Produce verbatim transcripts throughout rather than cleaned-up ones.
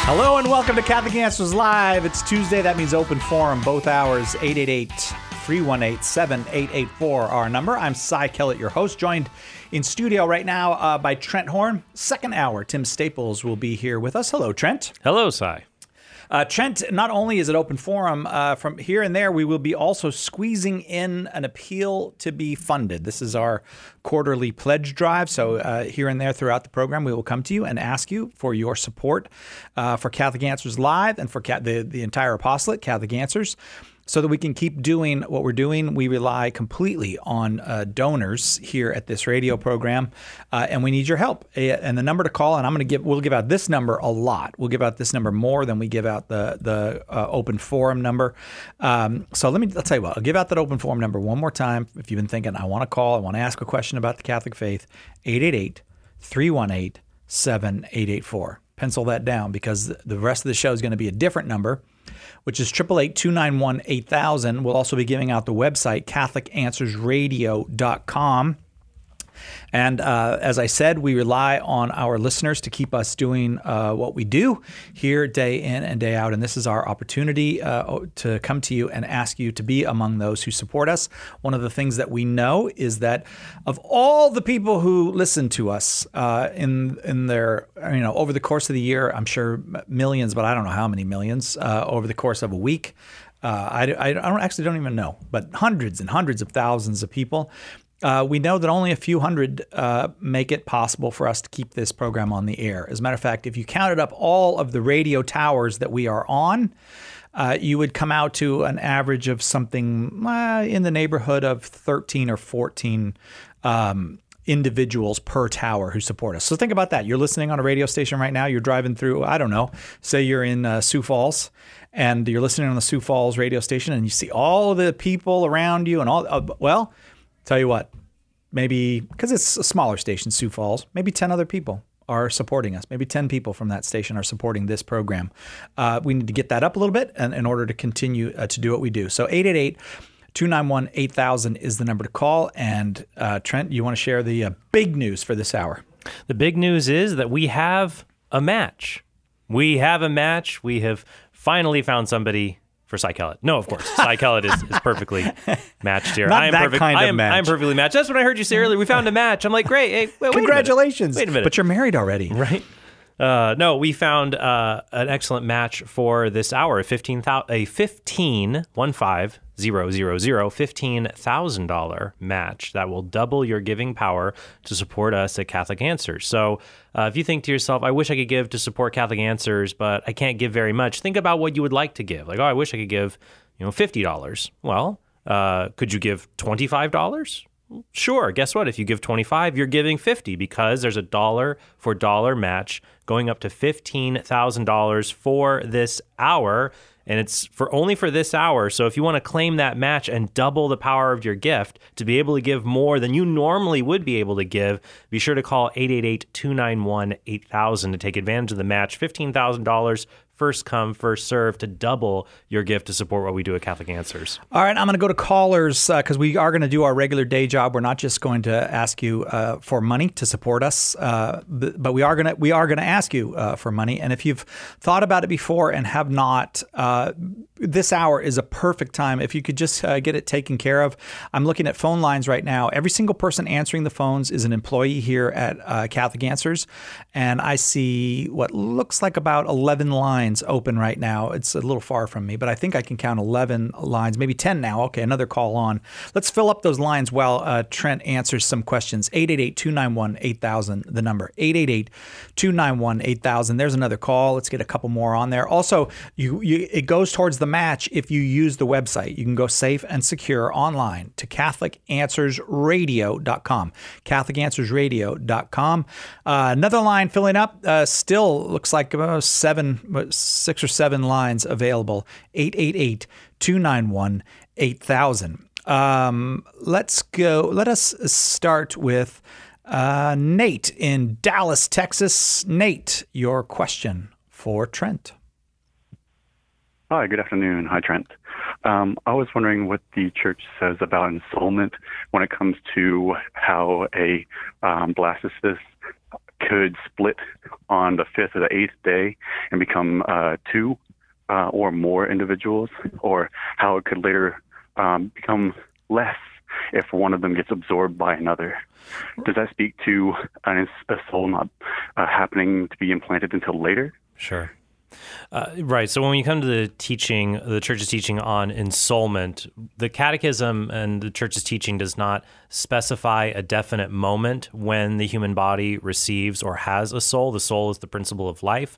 Hello and welcome to Catholic Answers Live. It's Tuesday. That means open forum, both hours. eight eight eight, three one eight, seven eight eight four, our number. I'm Cy Kellett, your host, joined in studio right now uh, by Trent Horn. Second hour, Tim Staples will be here with us. Hello, Trent. Hello, Cy. Uh, Trent, not only is it open forum, uh, from here and there, we will be also squeezing in an appeal to be funded. This is our quarterly pledge drive. So uh, here and there throughout the program, we will come to you and ask you for your support uh, for Catholic Answers Live and for Ca- the, the entire apostolate, Catholic Answers. So that we can keep doing what we're doing, we rely completely on uh, donors here at this radio program, uh, and we need your help. And the number to call, and I'm going to give, we'll give out this number a lot. We'll give out this number more than we give out the the uh, open forum number. Um, so let me, I'll tell you what, I'll give out that open forum number one more time. If you've been thinking, I want to call, I want to ask a question about the Catholic faith, eight eight eight, three one eight, seven eight eight four. Pencil that down because the rest of the show is going to be a different number, which is eight eight eight, two nine one, eight thousand. We'll also be giving out the website, Catholic Answers Radio dot com. And uh, as I said, we rely on our listeners to keep us doing uh, what we do here day in and day out. And this is our opportunity uh, to come to you and ask you to be among those who support us. One of the things that we know is that of all the people who listen to us uh, in in their, you know, over the course of the year, I'm sure millions, but I don't know how many millions uh, over the course of a week. Uh, I, I, I don't actually don't even know, but hundreds and hundreds of thousands of people. Uh, we know that only a few hundred uh, make it possible for us to keep this program on the air. As a matter of fact, if you counted up all of the radio towers that we are on, uh, you would come out to an average of something uh, in the neighborhood of thirteen or fourteen um, individuals per tower who support us. So think about that. You're listening on a radio station right now. You're driving through, I don't know, say you're in uh, Sioux Falls, and you're listening on the Sioux Falls radio station, and you see all of the people around you and all, uh, well, tell you what, maybe, because it's a smaller station, Sioux Falls, maybe ten other people are supporting us. Maybe ten people from that station are supporting this program. Uh, we need to get that up a little bit in, in order to continue uh, to do what we do. So eight eight eight, two nine one, eight thousand is the number to call. And uh, Trent, you want to share the uh, big news for this hour? The big news is that we have a match. We have a match. We have finally found somebody for Cy Kellett. No, of course. Cy Kellett is, is perfectly matched here. Not I am that perfect, kind I of am, match. I am perfectly matched. That's what I heard you say earlier. We found a match. I'm like, great. Hey, wait, Congratulations. Wait a minute. Wait a minute. But you're married already. Right? Uh, no, we found uh, an excellent match for this hour. A fifteen thousand, a fifteen one five zero zero zero fifteen thousand dollar match that will double your giving power to support us at Catholic Answers. So, uh, if you think to yourself, "I wish I could give to support Catholic Answers, but I can't give very much," think about what you would like to give. Like, "Oh, I wish I could give, you know, fifty dollars." Well, uh, could you give twenty-five dollars? Sure. Guess what? If you give twenty-five, you're giving fifty because there's a dollar for dollar match going up to fifteen thousand dollars for this hour. And it's for only for this hour. So if you want to claim that match and double the power of your gift to be able to give more than you normally would be able to give, be sure to call eight eight eight, two nine one, eight thousand to take advantage of the match. fifteen thousand dollars. First come, first serve to double your gift to support what we do at Catholic Answers. All right, I'm going to go to callers because uh, we are going to do our regular day job. We're not just going to ask you uh, for money to support us, uh, but, but we are going to we are going to ask you uh, for money. And if you've thought about it before and have not, uh, this hour is a perfect time. If you could just uh, get it taken care of. I'm looking at phone lines right now. Every single person answering the phones is an employee here at uh, Catholic Answers, and I see what looks like about eleven lines open right now. It's a little far from me, but I think I can count eleven lines, maybe ten now. Okay, another call on. Let's fill up those lines while uh, Trent answers some questions. eight eight eight, two nine one, eight thousand, the number. eight eight eight, two nine one, eight thousand. There's another call. Let's get a couple more on there. Also, you, you it goes towards the match if you use the website. You can go safe and secure online to Catholic Answers Radio dot com. Catholic Answers Radio dot com. Uh, another line filling up. Uh, still looks like about seven, six or seven lines available. eight eight eight, two nine one, eight thousand. Um, let's go. Let us start with uh, Nate in Dallas, Texas. Nate, your question for Trent. Hi, good afternoon. Hi, Trent. Um, I was wondering what the church says about ensoulment when it comes to how a um, blastocyst could split on the fifth or the eighth day and become uh, two uh, or more individuals, or how it could later um, become less if one of them gets absorbed by another. Does that speak to a, a soul not uh, happening to be implanted until later? Sure. Uh, right. So when you come to the teaching, the church's teaching on ensoulment, the catechism and the church's teaching does not specify a definite moment when the human body receives or has a soul. The soul is the principle of life.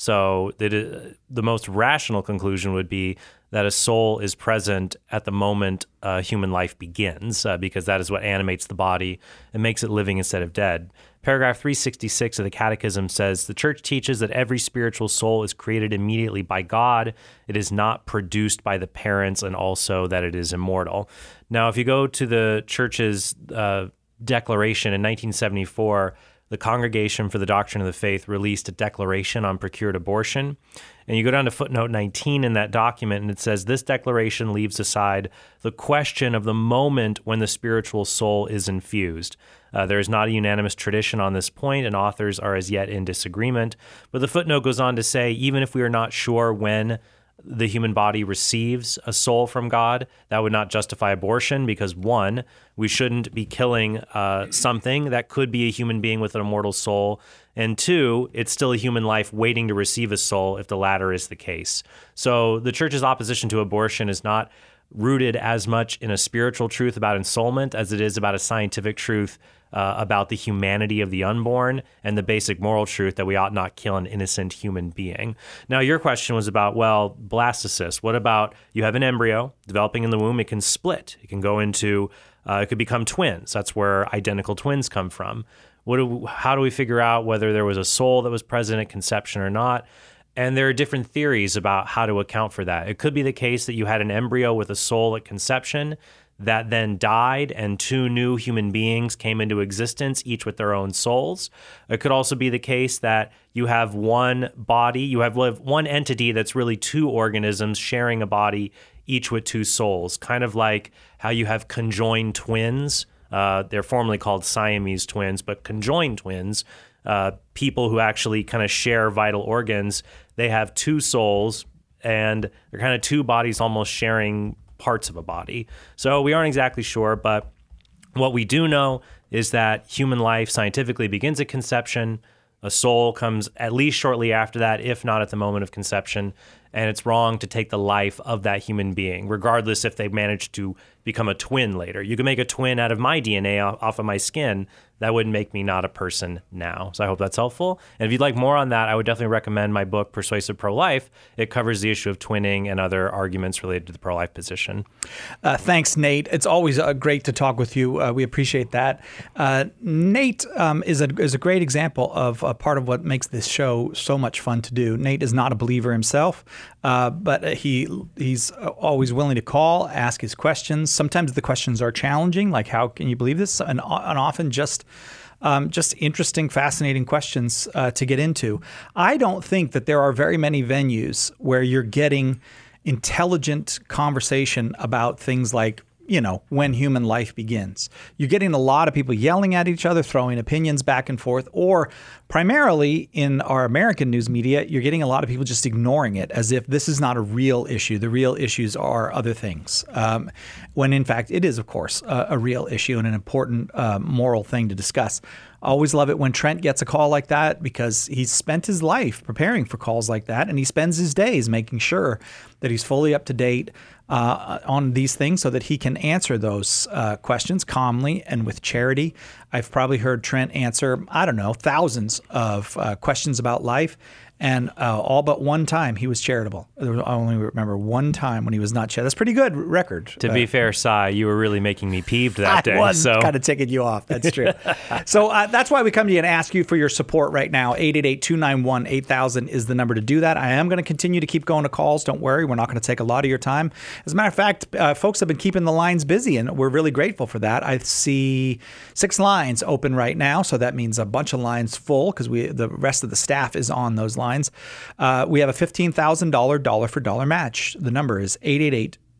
So the, the most rational conclusion would be that a soul is present at the moment uh, human life begins, uh, because that is what animates the body and makes it living instead of dead. Paragraph three sixty-six of the Catechism says, the church teaches that every spiritual soul is created immediately by God. It is not produced by the parents, and also that it is immortal. Now, if you go to the church's uh, declaration in nineteen seventy-four, the Congregation for the Doctrine of the Faith released a declaration on procured abortion. And you go down to footnote nineteen in that document, and it says, this declaration leaves aside the question of the moment when the spiritual soul is infused. Uh, there is not a unanimous tradition on this point, and authors are as yet in disagreement. But the footnote goes on to say, even if we are not sure when the human body receives a soul from God, that would not justify abortion, because one, we shouldn't be killing uh, something that could be a human being with an immortal soul, and two, it's still a human life waiting to receive a soul if the latter is the case. So the church's opposition to abortion is not rooted as much in a spiritual truth about ensoulment as it is about a scientific truth uh, about the humanity of the unborn and the basic moral truth that we ought not kill an innocent human being. Now, your question was about, well, blastocyst. What about you have an embryo developing in the womb? It can split. It can go into, uh, it could become twins. That's where identical twins come from. What do, how do we figure out whether there was a soul that was present at conception or not? And there are different theories about how to account for that. It could be the case that you had an embryo with a soul at conception that then died and two new human beings came into existence, each with their own souls. It could also be the case that you have one body, you have one entity that's really two organisms sharing a body, each with two souls, kind of like how you have conjoined twins. Uh, they're formerly called Siamese twins, but conjoined twins, uh, people who actually kind of share vital organs, they have two souls and they're kind of two bodies almost sharing parts of a body. So we aren't exactly sure, but what we do know is that human life scientifically begins at conception. A soul comes at least shortly after that, if not at the moment of conception. And it's wrong to take the life of that human being, regardless if they manage to become a twin later. You can make a twin out of my D N A off of my skin. That wouldn't make me not a person now. So I hope that's helpful. And if you'd like more on that, I would definitely recommend my book, Persuasive Pro-Life. It covers the issue of twinning and other arguments related to the pro-life position. Uh, thanks, Nate. It's always uh, great to talk with you. Uh, we appreciate that. Uh, Nate um, is, a, is a great example of a part of what makes this show so much fun to do. Nate is not a believer himself, uh, but he he's always willing to call, ask his questions. Sometimes the questions are challenging, like how can you believe this? And, and often just Um, just interesting, fascinating questions uh, to get into. I don't think that there are very many venues where you're getting intelligent conversation about things like, you know, when human life begins. You're getting a lot of people yelling at each other, throwing opinions back and forth, or primarily in our American news media, you're getting a lot of people just ignoring it as if this is not a real issue. The real issues are other things, um, when in fact it is, of course, a, a real issue and an important uh, moral thing to discuss. I always love it when Trent gets a call like that because he's spent his life preparing for calls like that, and he spends his days making sure that he's fully up to date uh, on these things so that he can answer those uh, questions calmly and with charity. I've probably heard Trent answer, I don't know, thousands of uh, questions about life. And uh, all but one time he was charitable. I only remember one time when he was not charitable. That's a pretty good record. To uh, be fair, Cy, you were really making me peeved that day. I was so. kind of ticking you off. That's true. so uh, that's why we come to you and ask you for your support right now. eight eight eight, two nine one, eight thousand is the number to do that. I am going to continue to keep going to calls. Don't worry. We're not going to take a lot of your time. As a matter of fact, uh, folks have been keeping the lines busy, and we're really grateful for that. I see six lines open right now, so that means a bunch of lines full because we the rest of the staff is on those lines. Uh, we have a fifteen thousand dollars dollar for dollar match. The number is eight eight eight,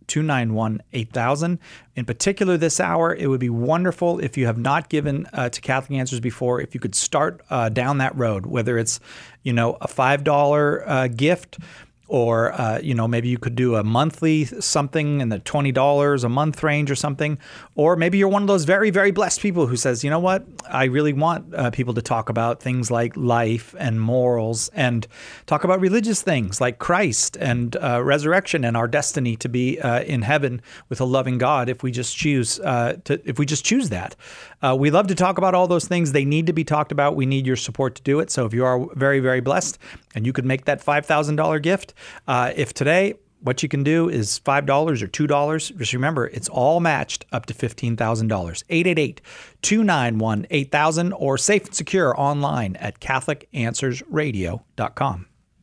two nine one, eight thousand. In particular this hour, it would be wonderful if you have not given uh, to Catholic Answers before, if you could start uh, down that road, whether it's, you know, a five dollar uh, gift, or, uh, you know, maybe you could do a monthly something in the twenty dollars a month range or something. Or maybe you're one of those very, very blessed people who says, you know what, I really want uh, people to talk about things like life and morals and talk about religious things like Christ and uh, resurrection and our destiny to be uh, in heaven with a loving God if we just choose uh, to if we just choose that. Uh, we love to talk about all those things. They need to be talked about. We need your support to do it. So if you are very, very blessed and you could make that five thousand dollars gift, Uh, if today what you can do is five dollars or two dollars, just remember, it's all matched up to fifteen thousand dollars. eight eight eight, two nine one, eight thousand or safe and secure online at catholic answers radio dot com.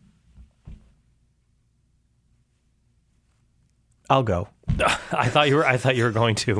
I'll go. I thought you were. I thought you were going to.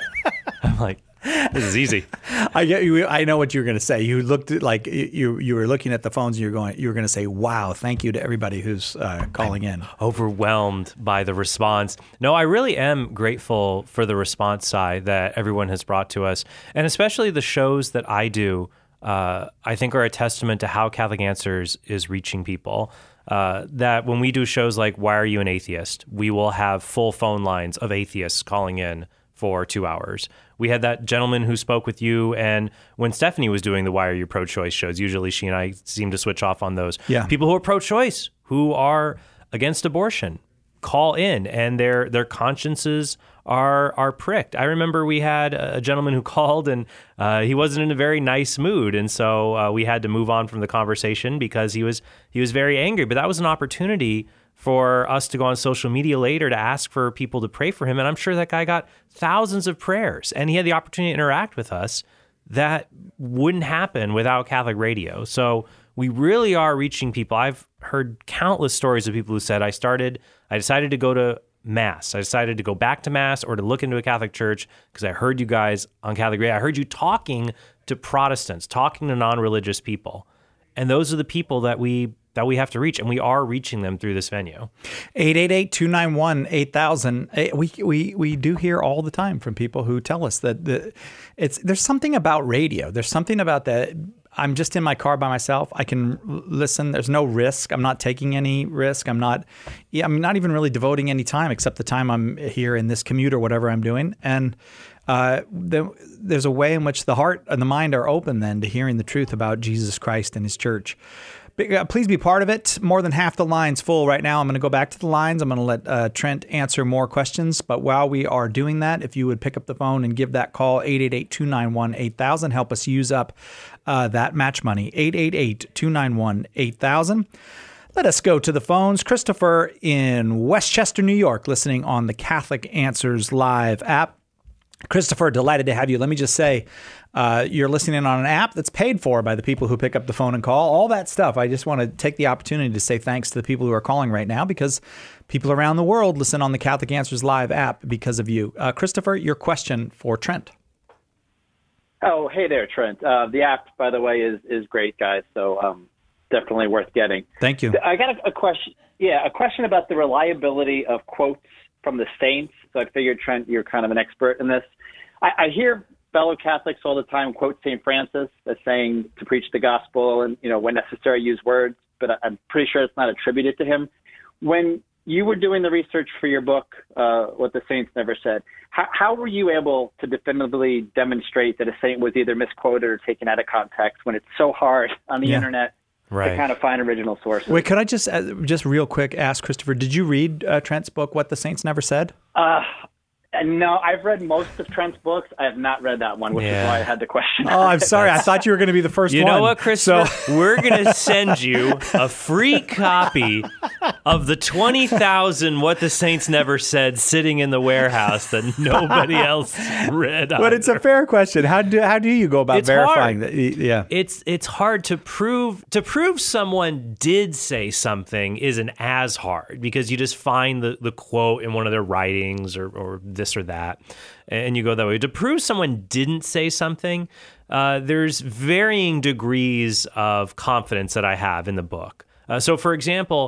I'm like, this is easy. I get you. I know what you were going to say. You looked at, like you you were looking at the phones and you're going. You were going to say, "Wow, thank you to everybody who's uh, calling in." Overwhelmed by the response. No, I really am grateful for the response side that everyone has brought to us, and especially the shows that I do. Uh, I think are a testament to how Catholic Answers is reaching people. Uh, that when we do shows like "Why Are You an Atheist?", we will have full phone lines of atheists calling in for two hours. We had that gentleman who spoke with you, and when Stephanie was doing the Why Are You Pro-Choice shows, usually she and I seem to switch off on those. Yeah. People who are pro-choice, who are against abortion, call in, and their their consciences are are pricked. I remember we had a gentleman who called, and uh, he wasn't in a very nice mood, and so uh, we had to move on from the conversation because he was he was very angry. But that was an opportunity for us to go on social media later to ask for people to pray for him. And I'm sure that guy got thousands of prayers, and he had the opportunity to interact with us. That wouldn't happen without Catholic radio. So we really are reaching people. I've heard countless stories of people who said, I started, I decided to go to Mass. I decided to go back to Mass or to look into a Catholic church because I heard you guys on Catholic radio. I heard you talking to Protestants, talking to non-religious people. And those are the people that we that we have to reach, and we are reaching them through this venue. eight eight eight, two nine one, eight thousand. We we we do hear all the time from people who tell us that the, it's there's something about radio. There's something about that. I'm just in my car by myself. I can listen. There's no risk. I'm not taking any risk. I'm not yeah, I'm not even really devoting any time except the time I'm here in this commute or whatever I'm doing. And uh, the, there's a way in which the heart and the mind are open then to hearing the truth about Jesus Christ and his church. Please be part of it. More than half the line's full right now. I'm going to go back to the lines. I'm going to let uh, Trent answer more questions. But while we are doing that, if you would pick up the phone and give that call, eight eight eight, two nine one, eight thousand, help us use up uh, that match money, eight eight eight, two nine one, eight thousand. Let us go to the phones. Christopher in Westchester, New York, listening on the Catholic Answers Live app. Christopher, delighted to have you. Let me just say, uh, you're listening on an app that's paid for by the people who pick up the phone and call, all that stuff. I just want to take the opportunity to say thanks to the people who are calling right now because people around the world listen on the Catholic Answers Live app because of you. Uh, Christopher, your question for Trent. Oh, hey there, Trent. Uh, the app, by the way, is is great, guys. So um, definitely worth getting. Thank you. I got a, a question. Yeah, a question about the reliability of quotes from the saints. So I figured, Trent, you're kind of an expert in this. I, I hear fellow Catholics all the time quote Saint Francis as saying to preach the gospel and, you know, when necessary, use words, but I'm pretty sure it's not attributed to him. When you were doing the research for your book, uh, What the Saints Never Said, how, how were you able to definitively demonstrate that a saint was either misquoted or taken out of context when it's so hard on the yeah. internet Right. to kind of find original sources? Wait, could I just, uh, just real quick ask Christopher, did you read uh, Trent's book, What the Saints Never Said? Uh, no, I've read most of Trent's books. I have not read that one, which Yeah. is why I had the question. Oh, I'm sorry. I thought you were going to be the first You one. know what, Christopher? So- We're going to send you a free copy of the twenty thousand What the Saints Never Said sitting in the warehouse that nobody else read. But it's a fair question. How do how do you go about It's verifying hard. that? Yeah. It's it's hard to prove to prove someone did say something isn't as hard because you just find the, the quote in one of their writings or, or this or that, and you go that way. To prove someone didn't say something, uh, there's varying degrees of confidence that I have in the book. Uh, so, for example,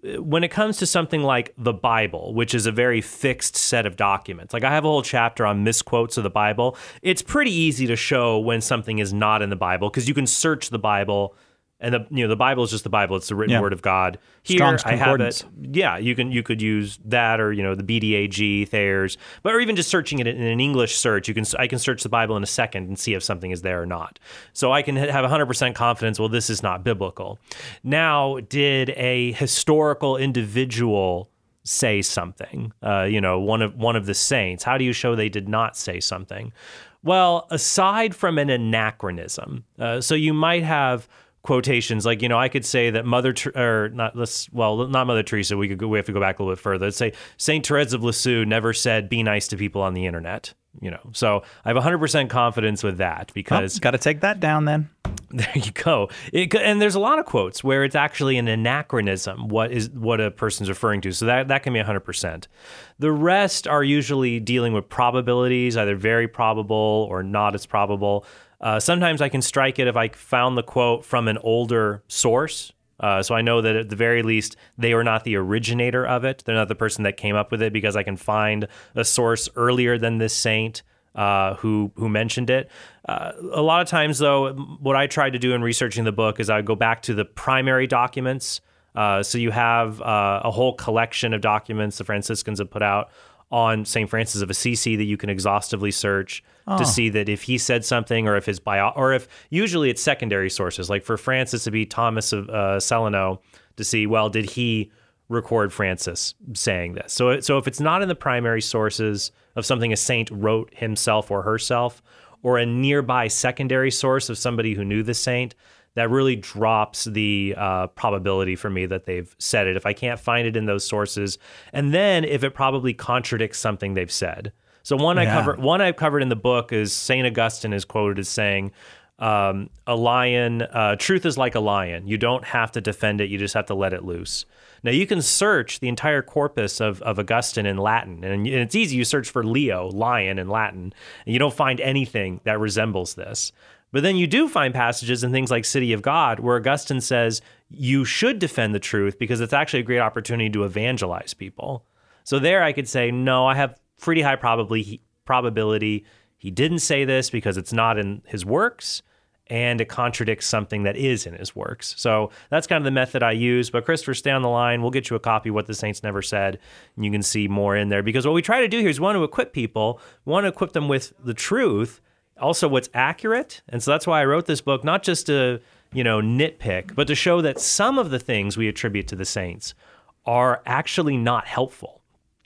when it comes to something like the Bible, which is a very fixed set of documents, like I have a whole chapter on misquotes of the Bible, it's pretty easy to show when something is not in the Bible because you can search the Bible. And the you know the Bible is just the Bible; it's the written yeah. word of God. Here Strong's I have it. Yeah, you can you could use that, or you know the B D A G, Thayer's, but or even just searching it in an English search. You can I can search the Bible in a second and see if something is there or not. So I can have one hundred percent confidence. Well, this is not biblical. Now, did a historical individual say something? Uh, you know, one of one of the saints. How do you show they did not say something? Well, aside from an anachronism, uh, so you might have quotations like, you know, I could say that Mother, or not, let's, well, not Mother Teresa, we could go, we have to go back a little bit further. Let's say Saint Therese of Lisieux never said, be nice to people on the internet, you know. So I have one hundred percent confidence with that because... Oh, got to take that down then. There you go. It, and there's a lot of quotes where it's actually an anachronism, what is what a person's referring to. So that, that can be one hundred percent. The rest are usually dealing with probabilities, either very probable or not as probable. Uh, sometimes I can strike it if I found the quote from an older source. Uh, so I know that at the very least, they were not the originator of it. They're not the person that came up with it because I can find a source earlier than this saint uh, who who mentioned it. Uh, a lot of times, though, what I tried to do in researching the book is I would go back to the primary documents. Uh, so you have uh, a whole collection of documents the Franciscans have put out on Saint Francis of Assisi that you can exhaustively search oh. to see that if he said something or if his bio, or if usually it's secondary sources, like for Francis to be Thomas of uh, Celano to see, well, did he record Francis saying this? So, so if it's not in the primary sources of something a saint wrote himself or herself, or a nearby secondary source of somebody who knew the saint, that really drops the uh, probability for me that they've said it if I can't find it in those sources. And then if it probably contradicts something they've said. So one yeah. I cover, one I've covered in the book is Saint Augustine is quoted as saying, um, a lion, uh, truth is like a lion. You don't have to defend it. You just have to let it loose. Now you can search the entire corpus of, of Augustine in Latin, and it's easy. You search for Leo, lion in Latin, and you don't find anything that resembles this. But then you do find passages in things like City of God where Augustine says you should defend the truth because it's actually a great opportunity to evangelize people. So there I could say, no, I have pretty high probably, probability he didn't say this because it's not in his works and it contradicts something that is in his works. So that's kind of the method I use. But Christopher, stay on the line. We'll get you a copy of What the Saints Never Said, and you can see more in there. Because what we try to do here is we want to equip people, we want to equip them with the truth, also what's accurate. And so that's why I wrote this book, not just to, you know, nitpick, but to show that some of the things we attribute to the saints are actually not helpful.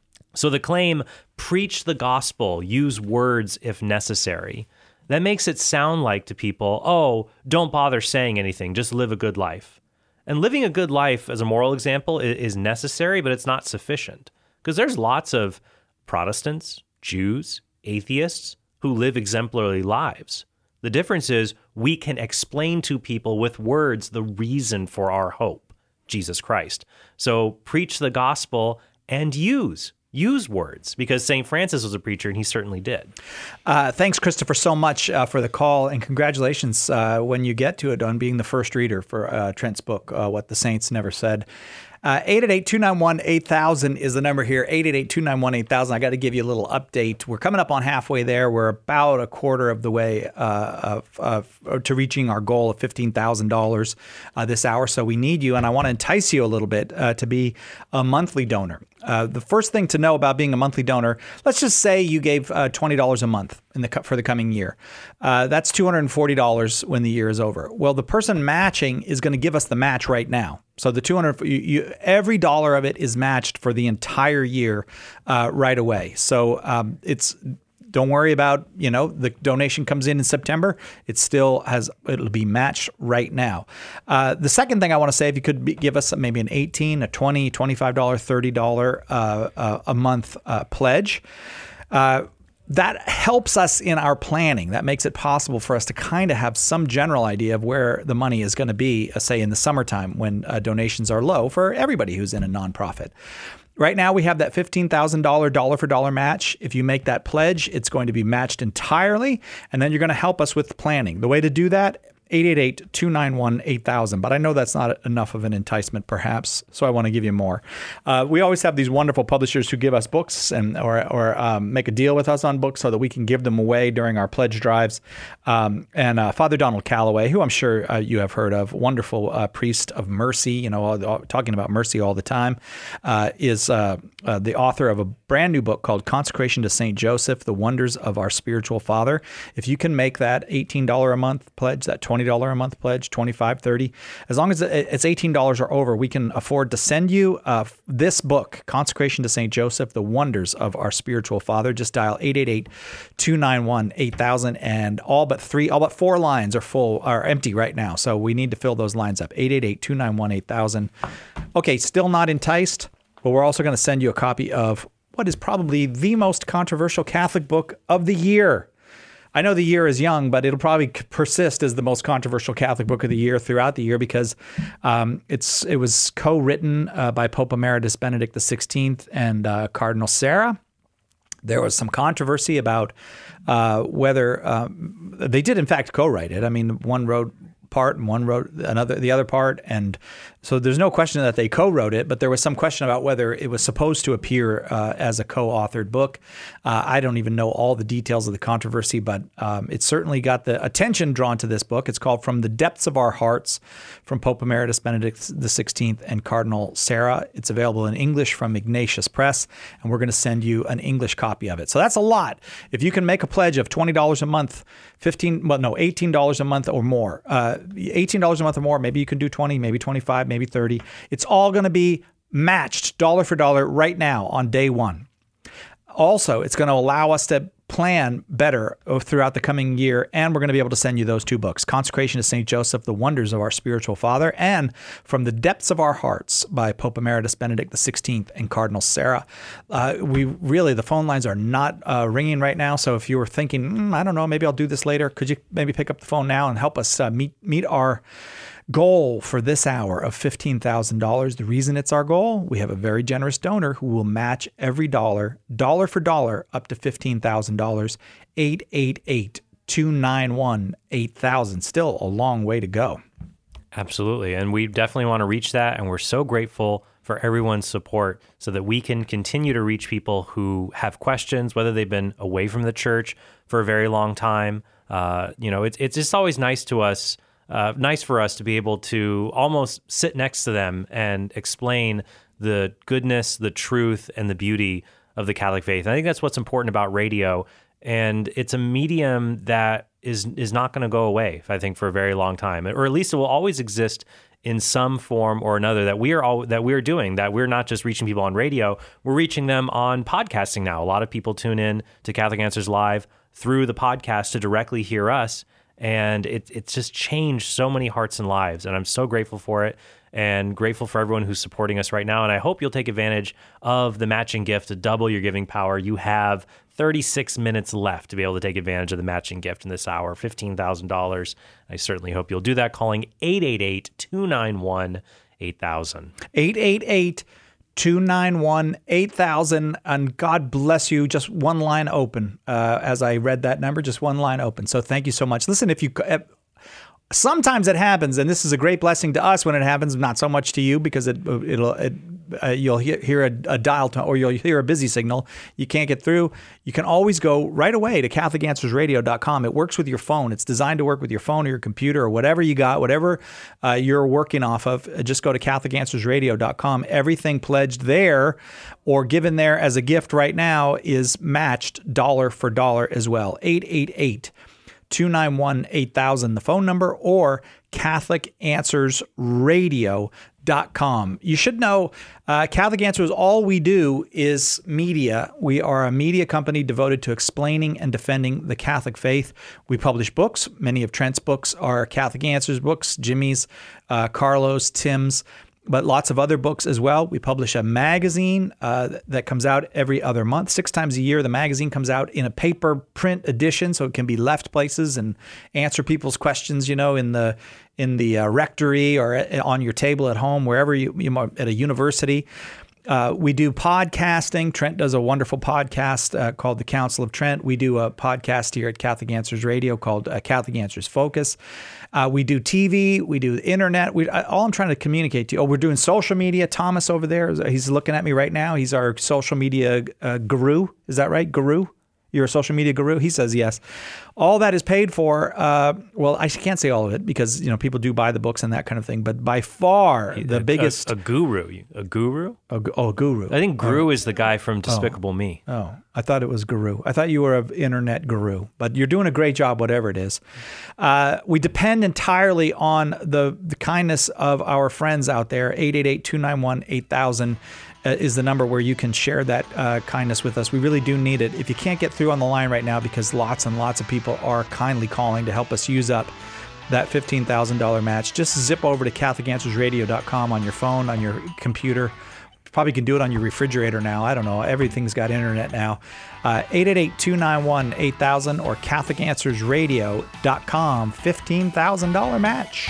So the claim, preach the gospel, use words if necessary, that makes it sound like to people, oh, don't bother saying anything, just live a good life. And living a good life as a moral example is necessary, but it's not sufficient. Because there's lots of Protestants, Jews, atheists, who live exemplary lives. The difference is we can explain to people with words the reason for our hope, Jesus Christ. So preach the gospel and use, use words, because Saint Francis was a preacher and he certainly did. Uh, thanks, Christopher, so much uh, for the call, and congratulations uh, when you get to it on being the first reader for uh, Trent's book, uh, What the Saints Never Said. Uh, eight eight eight, two nine one, eight thousand is the number here, eight eight eight, two nine one, eight thousand. I got to give you a little update. We're coming up on halfway there. We're about a quarter of the way uh, of, of, to reaching our goal of fifteen thousand dollars uh, this hour. So we need you, and I want to entice you a little bit uh, to be a monthly donor. Uh, the first thing to know about being a monthly donor, let's just say you gave uh, twenty dollars a month in the for the coming year. Uh, that's two hundred forty dollars when the year is over. Well, the person matching is going to give us the match right now. So the two hundred, you, you, every dollar of it is matched for the entire year uh, right away. So um, it's don't worry about, you know, the donation comes in in September. It still has, it'll be matched right now. Uh, the second thing I want to say, if you could be, give us maybe an eighteen, a twenty, twenty-five dollars, thirty dollars uh, uh, a month uh, pledge. Uh, That helps us in our planning. That makes it possible for us to kind of have some general idea of where the money is going to be, uh, say in the summertime when uh, donations are low for everybody who's in a nonprofit. Right now, we have that fifteen thousand dollars dollar for dollar match. If you make that pledge, it's going to be matched entirely, and then you're going to help us with planning. The way to do that eight eight eight, two nine one, eight thousand. But I know that's not enough of an enticement, perhaps, so I want to give you more. Uh, we always have these wonderful publishers who give us books and or, or um, make a deal with us on books so that we can give them away during our pledge drives. Um, and uh, Father Donald Calloway, who I'm sure uh, you have heard of, wonderful uh, priest of mercy, you know, all, all, talking about mercy all the time, uh, is uh, uh, the author of a brand new book called Consecration to Saint Joseph, The Wonders of Our Spiritual Father. If you can make that eighteen dollars a month pledge, that twenty dollars a month pledge, twenty-five dollars, thirty dollars, as long as it's eighteen dollars or over, we can afford to send you uh, this book, Consecration to Saint Joseph, The Wonders of Our Spiritual Father. Just dial eight eight eight, two nine one, eight thousand, and all but three, all but four lines are full, are empty right now. So we need to fill those lines up. eight eight eight, two nine one, eight thousand. Okay, still not enticed? Well, we're also going to send you a copy of what is probably the most controversial Catholic book of the year. I know the year is young, but it'll probably persist as the most controversial Catholic book of the year throughout the year because um, it's it was co-written uh, by Pope Emeritus Benedict the sixteenth and uh, Cardinal Sarah. There was some controversy about uh, whether uh, they did, in fact, co-write it. I mean, one wrote part and one wrote another, the other part. And so there's no question that they co-wrote it, but there was some question about whether it was supposed to appear uh, as a co-authored book. Uh, I don't even know all the details of the controversy, but um, it certainly got the attention drawn to this book. It's called From the Depths of Our Hearts, from Pope Emeritus Benedict the sixteenth and Cardinal Sarah. It's available in English from Ignatius Press, and we're going to send you an English copy of it. So that's a lot. If you can make a pledge of twenty dollars a month, fifteen, well, no, eighteen dollars a month or more, uh, eighteen dollars a month or more, maybe you can do twenty, maybe twenty-five, maybe thirty. It's all going to be matched dollar for dollar right now on day one. Also, it's going to allow us to plan better throughout the coming year, and we're going to be able to send you those two books, Consecration to Saint Joseph, The Wonders of Our Spiritual Father, and From the Depths of Our Hearts by Pope Emeritus Benedict the sixteenth and Cardinal Sarah. Uh, we really, the phone lines are not uh, ringing right now, so if you were thinking, mm, I don't know, maybe I'll do this later, could you maybe pick up the phone now and help us uh, meet meet our goal for this hour of fifteen thousand dollars. The reason it's our goal, we have a very generous donor who will match every dollar, dollar for dollar, up to fifteen thousand dollars. eight eight eight, two nine one, eight thousand. Still a long way to go. Absolutely. And we definitely want to reach that. And we're so grateful for everyone's support so that we can continue to reach people who have questions, whether they've been away from the church for a very long time. Uh, you know, it's, it's just always nice to us Uh, nice for us to be able to almost sit next to them and explain the goodness, the truth, and the beauty of the Catholic faith. And I think that's what's important about radio. And it's a medium that is is not going to go away, I think, for a very long time, or at least it will always exist in some form or another that we are all that we're doing. That we're not just reaching people on radio; we're reaching them on podcasting now. A lot of people tune in to Catholic Answers Live through the podcast to directly hear us. And it, it's just changed so many hearts and lives. And I'm so grateful for it and grateful for everyone who's supporting us right now. And I hope you'll take advantage of the matching gift to double your giving power. You have thirty-six minutes left to be able to take advantage of the matching gift in this hour, fifteen thousand dollars. I certainly hope you'll do that, calling eight eight eight, two nine one, eight thousand. eight eight eight, two nine one, eight thousand, and God bless you. Just one line open uh, as I read that number, just one line open. So thank you so much. Listen, if you, uh, sometimes it happens, and this is a great blessing to us when it happens, not so much to you because it, it'll, it, uh, you'll hear, hear a, a dial tone or you'll hear a busy signal. You can't get through. You can always go right away to Catholic Answers Radio dot com. It works with your phone. It's designed to work with your phone or your computer or whatever you got, whatever uh, you're working off of. Just go to Catholic Answers Radio dot com. Everything pledged there or given there as a gift right now is matched dollar for dollar as well. eight eight eight, two nine one, eight thousand, the phone number, or Catholic Answers Radio dot com. You should know uh, Catholic Answers, all we do is media. We are a media company devoted to explaining and defending the Catholic faith. We publish books. Many of Trent's books are Catholic Answers books, Jimmy's, uh, Carlos, Tim's, but lots of other books as well. We publish a magazine uh, that comes out every other month. Six times a year, the magazine comes out in a paper print edition, so it can be left places and answer people's questions, you know, in the in the uh, rectory or on your table at home, wherever you, you are, at a university. Uh, we do podcasting. Trent does a wonderful podcast uh, called The Council of Trent. We do a podcast here at Catholic Answers Radio called uh, Catholic Answers Focus. Uh, we do T V. We do the internet. We, I, all I'm trying to communicate to you. Oh, we're doing social media. Thomas over there, he's looking at me right now. He's our social media uh, guru. Is that right? Guru? You're a social media guru? He says yes. All that is paid for. Uh, well, I can't say all of it because, you know, people do buy the books and that kind of thing. But by far, the a, biggest... A, a guru. A guru? A, oh, a guru. I think Guru oh. is the guy from Despicable oh. Me. Oh, I thought it was Guru. I thought you were an internet guru. But you're doing a great job, whatever it is. Uh, we depend entirely on the, the kindness of our friends out there. eight eight eight, two nine one, eight thousand is the number where you can share that uh, kindness with us. We really do need it. If you can't get through on the line right now because lots and lots of people are kindly calling to help us use up that fifteen thousand dollars match, just zip over to Catholic Answers Radio dot com on your phone, on your computer. Probably can do it on your refrigerator now. I don't know. Everything's got internet now. Uh, eight eight eight, two nine one, eight thousand or Catholic Answers Radio dot com, fifteen thousand dollars match.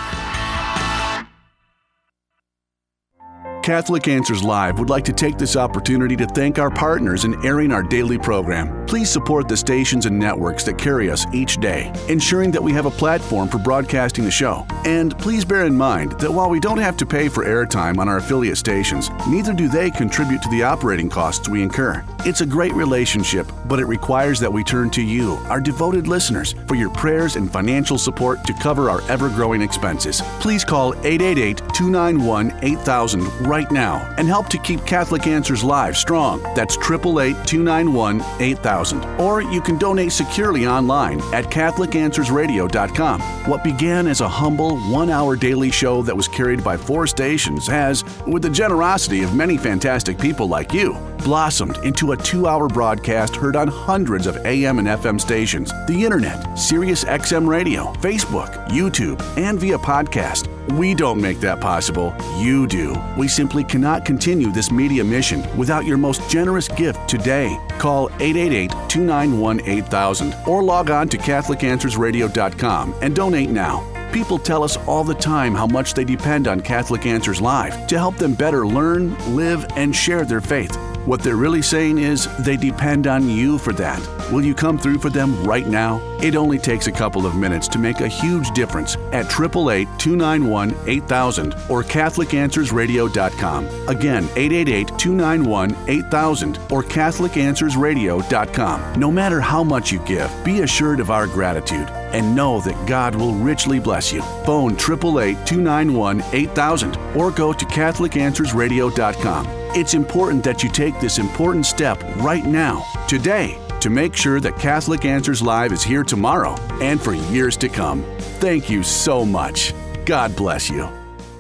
Catholic Answers Live would like to take this opportunity to thank our partners in airing our daily program. Please support the stations and networks that carry us each day, ensuring that we have a platform for broadcasting the show. And please bear in mind that while we don't have to pay for airtime on our affiliate stations, neither do they contribute to the operating costs we incur. It's a great relationship, but it requires that we turn to you, our devoted listeners, for your prayers and financial support to cover our ever-growing expenses. Please call eight eight eight, two nine one, eight thousand right now and help to keep Catholic Answers Live strong. That's eight eight eight, two nine one, eight thousand. Or you can donate securely online at Catholic Answers Radio dot com. What began as a humble one-hour daily show that was carried by four stations has, with the generosity of many fantastic people like you, blossomed into a two-hour broadcast heard on hundreds of A M and F M stations, the internet, Sirius X M Radio, Facebook, YouTube, and via podcast. We don't make that possible. You do. We simply cannot continue this media mission without your most generous gift today. Call eight eight eight, two nine one, eight thousand or log on to Catholic Answers Radio dot com and donate now. People tell us all the time how much they depend on Catholic Answers Live to help them better learn, live, and share their faith. What they're really saying is they depend on you for that. Will you come through for them right now? It only takes a couple of minutes to make a huge difference at eight eight eight, two nine one, eight thousand or Catholic Answers Radio dot com. Again, eight eight eight, two nine one, eight thousand or Catholic Answers Radio dot com. No matter how much you give, be assured of our gratitude and know that God will richly bless you. Phone eight eight eight, two nine one, eight thousand or go to Catholic Answers Radio dot com. It's important that you take this important step right now, today, to make sure that Catholic Answers Live is here tomorrow and for years to come. Thank you so much. God bless you.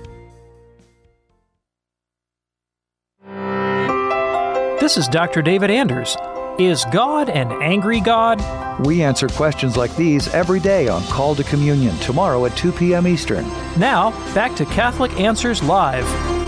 This is Doctor David Anders. Is God an angry God? We answer questions like these every day on Call to Communion, tomorrow at two p.m. Eastern. Now, back to Catholic Answers Live.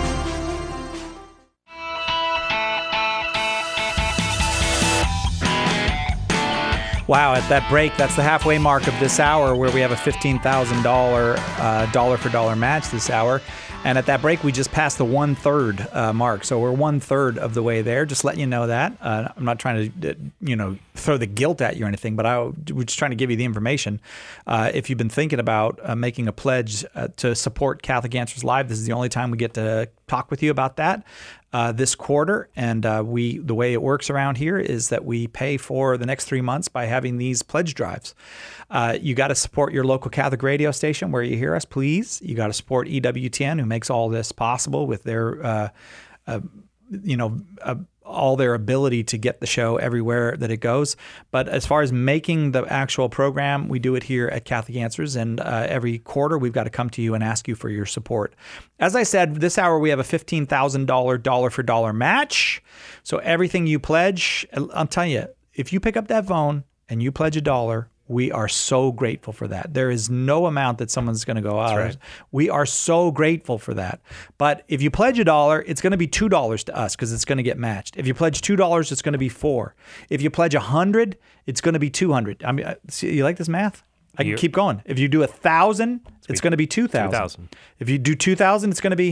Wow, at that break, that's the halfway mark of this hour where we have a fifteen thousand dollars uh, dollar-for-dollar match this hour. And at that break, we just passed the one-third uh, mark. So we're one-third of the way there. Just letting you know that. Uh, I'm not trying to, you know, throw the guilt at you or anything, but I, we're just trying to give you the information. Uh, if you've been thinking about uh, making a pledge uh, to support Catholic Answers Live, this is the only time we get to talk with you about that. Uh, this quarter, and uh, we the way it works around here is that we pay for the next three months by having these pledge drives. Uh, you got to support your local Catholic radio station where you hear us, please. You got to support E W T N, who makes all this possible with their, uh, uh, you know, uh, all their ability to get the show everywhere that it goes. But as far as making the actual program, we do it here at Catholic Answers, and uh, every quarter we've got to come to you and ask you for your support. As I said, this hour we have a fifteen thousand dollars dollar-for-dollar match. So everything you pledge, I'll tell you, if you pick up that phone and you pledge a dollar, we are so grateful for that. There is no amount that someone's going to go, oh, right. We are so grateful for that. But if you pledge a dollar, it's going to be two dollars to us because it's going to get matched. If you pledge two dollars, it's going to be four. If you pledge one hundred dollars, it's going to be two hundred dollars. I mean, see, you like this math? I can you, keep going. If you do one thousand dollars, it's going to be two thousand dollars. If you do two thousand dollars, it's going to be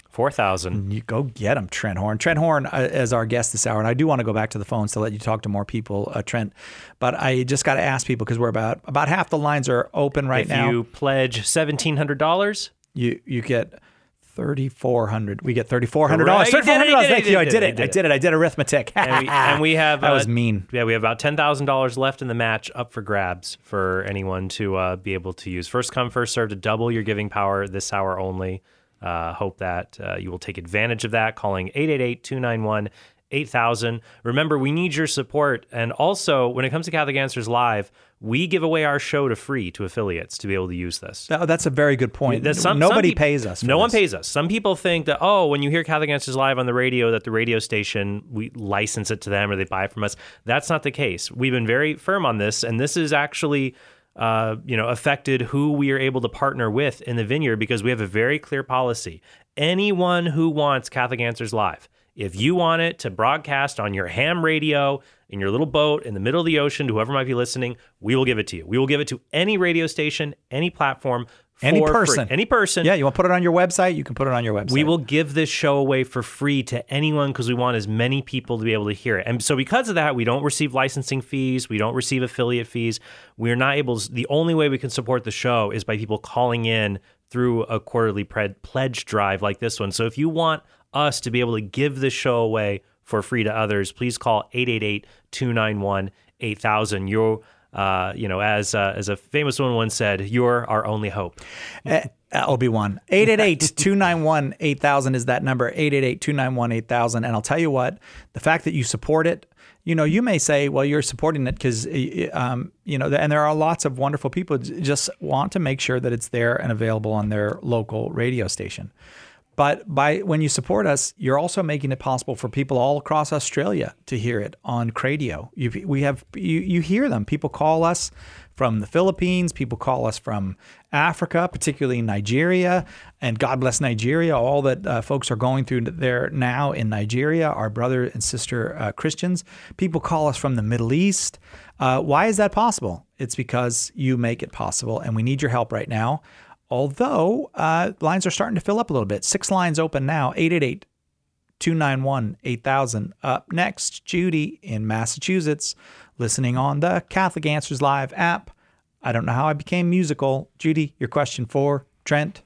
four thousand. You go get him, Trent Horn. Trent Horn uh, is our guest this hour, and I do want to go back to the phones to let you talk to more people, uh, Trent. But I just got to ask people because we're about about half the lines are open right if now. If you pledge seventeen hundred dollars, you you get thirty-four hundred. We get thirty-four hundred dollars. thirty-four hundred dollars. Thank you. I did it. I did it. I did arithmetic. and, we, and we have that uh, was mean. Yeah, we have about ten thousand dollars left in the match, up for grabs for anyone to uh, be able to use. First come, first serve to double your giving power this hour only. Uh, hope that uh, you will take advantage of that. Calling eight eight eight, two nine one, eight thousand. Remember, we need your support. And also, when it comes to Catholic Answers Live, we give away our show to free to affiliates to be able to use this. That, that's a very good point. Some, Nobody some pe- pays us. For no this. one pays us. Some people think that, oh, when you hear Catholic Answers Live on the radio, that the radio station, we license it to them or they buy it from us. That's not the case. We've been very firm on this, and this is actually uh, you know, affected who we are able to partner with in the Vineyard because we have a very clear policy. Anyone who wants Catholic Answers Live, if you want it to broadcast on your ham radio in your little boat in the middle of the ocean to whoever might be listening, we will give it to you. We will give it to any radio station, any platform, for any person. Free. Any person. Yeah, you want to put it on your website? You can put it on your website. We will give this show away for free to anyone because we want as many people to be able to hear it. And so because of that, we don't receive licensing fees. We don't receive affiliate fees. We're not able to, the only way we can support the show is by people calling in through a quarterly pre- pledge drive like this one. So if you want us to be able to give this show away for free to others, please call eight eight eight, two nine one, eight thousand. You're, uh, you know, as uh, as a famous one once said, you're our only hope. Uh, Obi-Wan. eight eight eight, two nine one, eight thousand is that number, eight eight eight, two nine one, eight thousand. And I'll tell you what, the fact that you support it, you know, you may say, well, you're supporting it because, um, you know, and there are lots of wonderful people who just want to make sure that it's there and available on their local radio station. But by when you support us, you're also making it possible for people all across Australia to hear it on Cradio. You, we have you, you hear them. People call us from the Philippines. People call us from Africa, particularly Nigeria. And God bless Nigeria. All that uh, folks are going through there now in Nigeria, our brother and sister uh, Christians. People call us from the Middle East. Uh, why is that possible? It's because you make it possible, and we need your help right now. Although uh, lines are starting to fill up a little bit. Six lines open now, eight eight eight, two nine one, eight thousand. Up next, Judy in Massachusetts, listening on the Catholic Answers Live app. I don't know how I became musical. Judy, your question for Trent.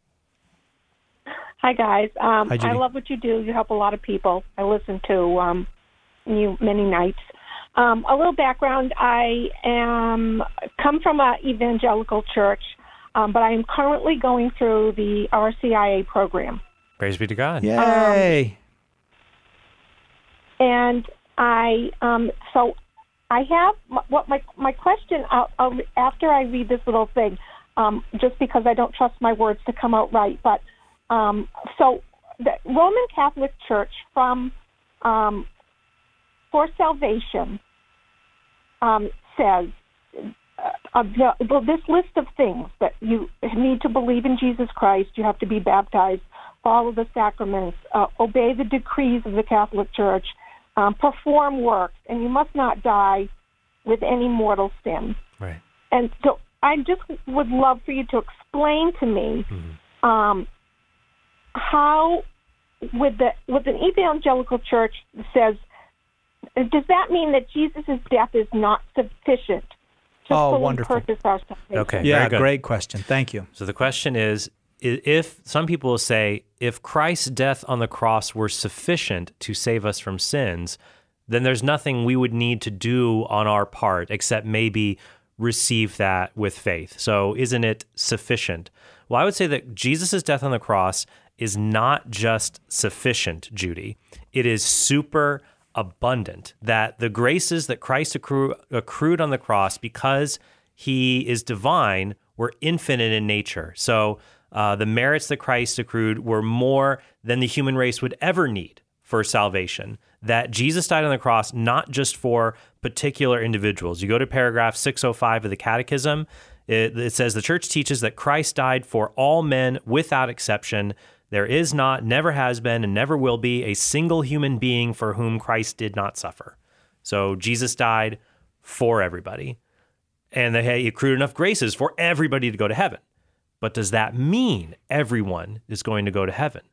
Hi, guys. Um, Hi, Judy. I love what you do. You help a lot of people. I listen to um, you many nights. Um, a little background. I am come from an evangelical church. Um, but I am currently going through the R C I A program. Praise be to God. Yay. Um, and I, um, so I have, what my, my question, I'll, I'll, after I read this little thing, um, just because I don't trust my words to come out right, but um, so the Roman Catholic Church from, um, for salvation um, says, Uh, the, well, this list of things that you need to believe in Jesus Christ, you have to be baptized, follow the sacraments, uh, obey the decrees of the Catholic Church, um, perform works, and you must not die with any mortal sin. Right. And so I just would love for you to explain to me mm-hmm. um, how, with the with an evangelical church says, does that mean that Jesus' death is not sufficient? Oh, wonderful. Okay. Yeah, great question. Thank you. So the question is, if some people will say, if Christ's death on the cross were sufficient to save us from sins, then there's nothing we would need to do on our part except maybe receive that with faith. So isn't it sufficient? Well, I would say that Jesus' death on the cross is not just sufficient, Judy. It is super abundant, that the graces that Christ accru- accrued on the cross because he is divine were infinite in nature. So uh, the merits that Christ accrued were more than the human race would ever need for salvation. That Jesus died on the cross not just for particular individuals. You go to paragraph six oh five of the Catechism, it, it says the Church teaches that Christ died for all men without exception. There is not, never has been, and never will be a single human being for whom Christ did not suffer. So Jesus died for everybody. And he accrued enough graces for everybody to go to heaven. But does that mean everyone is going to go to heaven?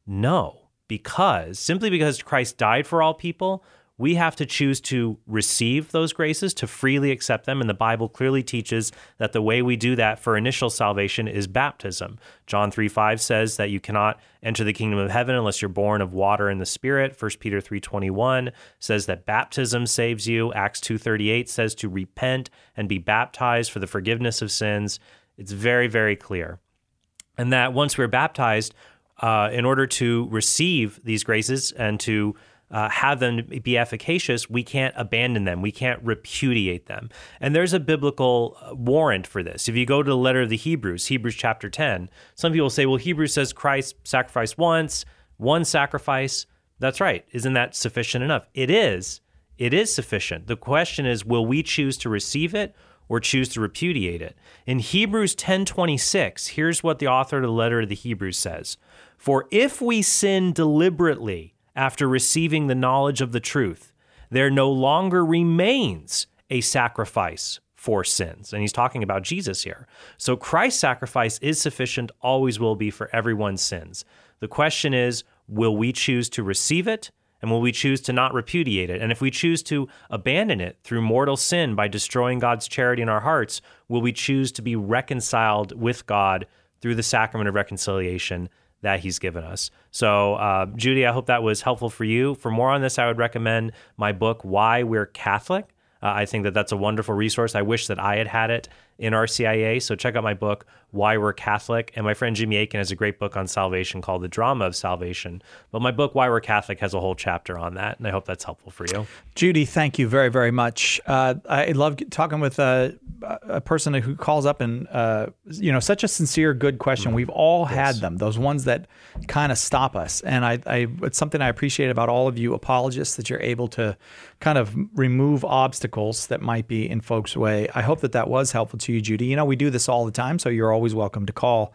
No, because simply because Christ died for all people, we have to choose to receive those graces, to freely accept them. And the Bible clearly teaches that the way we do that for initial salvation is baptism. John three five says that you cannot enter the kingdom of heaven unless you're born of water and the Spirit. First Peter three twenty-one says that baptism saves you. Acts two thirty-eight says to repent and be baptized for the forgiveness of sins. It's very, very clear. And that once we're baptized, uh, in order to receive these graces and to Uh, have them be efficacious, we can't abandon them. We can't repudiate them. And there's a biblical warrant for this. If you go to the letter of the Hebrews, Hebrews chapter ten, some people say, well, Hebrews says Christ sacrificed once, one sacrifice. That's right. Isn't that sufficient enough? It is. It is sufficient. The question is, will we choose to receive it or choose to repudiate it? In Hebrews ten twenty-six, here's what the author of the letter of the Hebrews says. For if we sin deliberately after receiving the knowledge of the truth, there no longer remains a sacrifice for sins. And he's talking about Jesus here. So Christ's sacrifice is sufficient, always will be, for everyone's sins. The question is, will we choose to receive it? And will we choose to not repudiate it? And if we choose to abandon it through mortal sin by destroying God's charity in our hearts, will we choose to be reconciled with God through the sacrament of reconciliation that he's given us? So, uh, Judy, I hope that was helpful for you. For more on this, I would recommend my book, Why We're Catholic. Uh, I think that that's a wonderful resource. I wish that I had had it in R C I A. So check out my book, Why We're Catholic. And my friend Jimmy Akin has a great book on salvation called The Drama of Salvation. But my book, Why We're Catholic, has a whole chapter on that. And I hope that's helpful for you. Judy, thank you very, very much. Uh, I love talking with a, a person who calls up and, uh, you know, such a sincere, good question. We've all yes. had them, those ones that kind of stop us. And I, I, it's something I appreciate about all of you apologists, that you're able to kind of remove obstacles that might be in folks' way. I hope that that was helpful to you, Judy. You know, we do this all the time, so you're always welcome to call.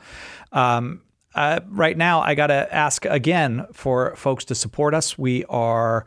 Um, uh, right now, I got to ask again for folks to support us. We are...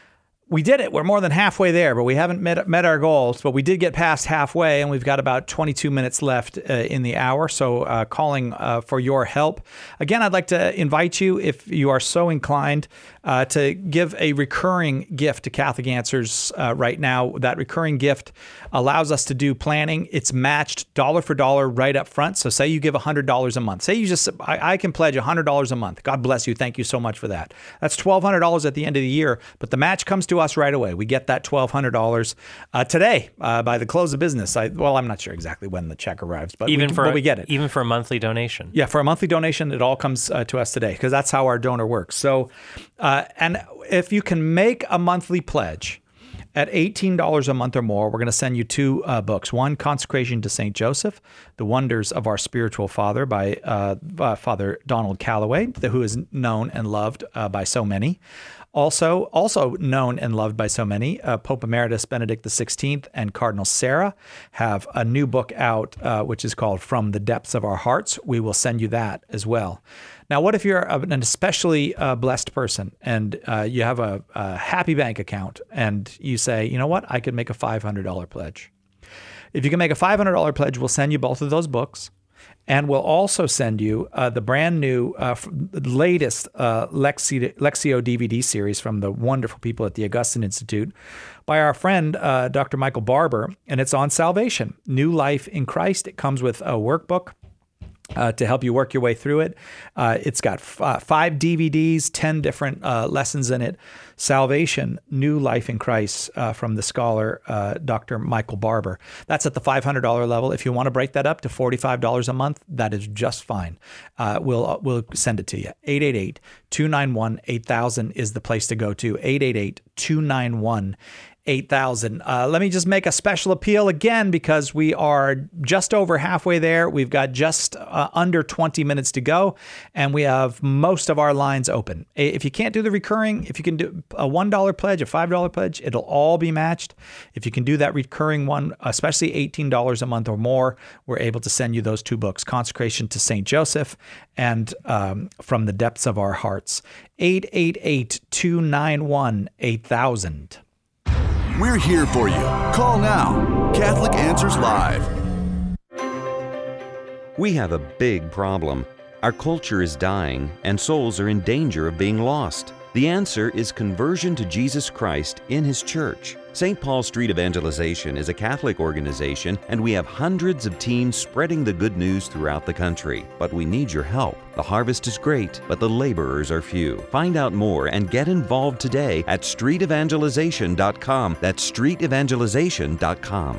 We did it. We're more than halfway there, but we haven't met met our goals. But we did get past halfway, and we've got about twenty-two minutes left uh, in the hour. So uh, calling uh, for your help. Again, I'd like to invite you, if you are so inclined, uh, to give a recurring gift to Catholic Answers uh, right now. That recurring gift allows us to do planning. It's matched dollar for dollar right up front. So say you give one hundred dollars a month. Say you just, I, I can pledge one hundred dollars a month. God bless you. Thank you so much for that. That's twelve hundred dollars at the end of the year, but the match comes to us right away. We get that twelve hundred dollars uh, today uh, by the close of business. I, well, I'm not sure exactly when the check arrives, but even we, for but we get it. Even for a monthly donation. Yeah, for a monthly donation, it all comes uh, to us today, because that's how our donor works. So, uh, and if you can make a monthly pledge at eighteen dollars a month or more, we're going to send you two uh, books. One, Consecration to Saint Joseph, The Wonders of Our Spiritual Father by uh, uh, Father Donald Calloway, who is known and loved uh, by so many. Also, also known and loved by so many, uh, Pope Emeritus Benedict the sixteenth and Cardinal Sarah have a new book out, uh, which is called From the Depths of Our Hearts. We will send you that as well. Now, what if you're an especially uh, blessed person and uh, you have a, a happy bank account and you say, you know what, I could make a five hundred dollars pledge. If you can make a five hundred dollars pledge, we'll send you both of those books. And we'll also send you uh, the brand new, uh, latest uh, Lexio, Lexio D V D series from the wonderful people at the Augustine Institute by our friend, uh, Doctor Michael Barber. And it's on salvation, New Life in Christ. It comes with a workbook Uh, to help you work your way through it. Uh, it's got f- uh, five D V Ds, ten different uh, lessons in it. Salvation, New Life in Christ uh, from the scholar, uh, Doctor Michael Barber. That's at the five hundred dollars level. If you want to break that up to forty-five dollars a month, that is just fine. Uh, we'll uh, we'll send it to you. eight eight eight, two nine one, eight thousand is the place to go to. eight eight eight, two nine one, eight thousand. Uh, let me just make a special appeal again, because we are just over halfway there. We've got just uh, under twenty minutes to go, and we have most of our lines open. If you can't do the recurring, if you can do a one dollar pledge, a five dollar pledge, it'll all be matched. If you can do that recurring one, especially eighteen dollars a month or more, we're able to send you those two books, Consecration to Saint Joseph and um, From the Depths of Our Hearts. eight eight eight, two nine one, eight thousand. We're here for you. Call now. Catholic Answers Live. We have a big problem. Our culture is dying, and souls are in danger of being lost. The answer is conversion to Jesus Christ in His church. Saint Paul Street Evangelization is a Catholic organization, and we have hundreds of teams spreading the good news throughout the country. But we need your help. The harvest is great, but the laborers are few. Find out more and get involved today at street evangelization dot com. That's street evangelization dot com.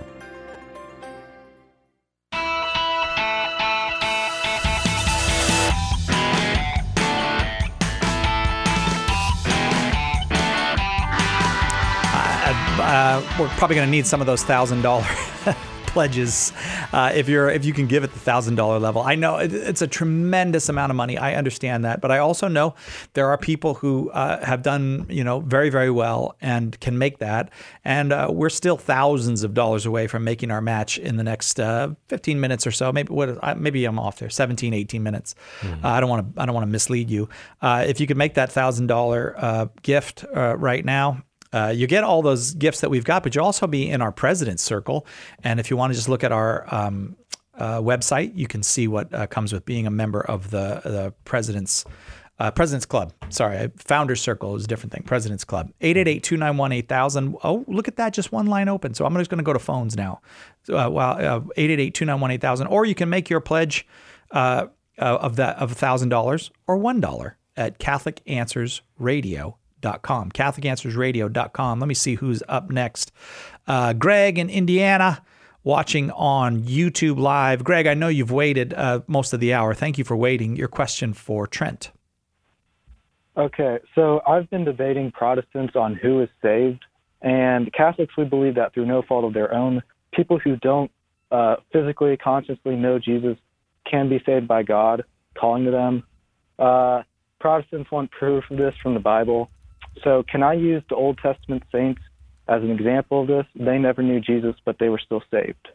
Uh, we're probably going to need some of those thousand dollar pledges uh, if you're if you can give at the thousand dollar level. I know it, it's a tremendous amount of money. I understand that, but I also know there are people who uh, have done you know very very well and can make that. And uh, we're still thousands of dollars away from making our match in the next uh, fifteen minutes or so. Maybe what maybe I'm off there. seventeen, eighteen minutes. Mm-hmm. Uh, I don't want to I don't want to mislead you. Uh, if you could make that thousand dollar uh, gift uh, right now. Uh, you get all those gifts that we've got, but you'll also be in our President's Circle. And if you want to just look at our um, uh, website, you can see what uh, comes with being a member of the the President's uh, President's Club. Sorry, Founder's Circle is a different thing. President's Club. eight eight eight, two nine one, eight thousand. Oh, look at that. Just one line open. So I'm just going to go to phones now. So, uh, well, uh, eight eight eight, two nine one, eight thousand. Or you can make your pledge uh, uh, of that of one thousand dollars or one dollar at Catholic Answers Radio. Dot com, Catholic Answers Radio dot com. Let me see who's up next. Uh, Greg in Indiana watching on YouTube Live. Greg, I know you've waited uh, most of the hour. Thank you for waiting. Your question for Trent. Okay, so I've been debating Protestants on who is saved, and Catholics, we believe that through no fault of their own, people who don't uh, physically, consciously know Jesus can be saved by God calling to them. Uh, Protestants want proof of this from the Bible. So can I use the Old Testament saints as an example of this? They never knew Jesus, but they were still saved.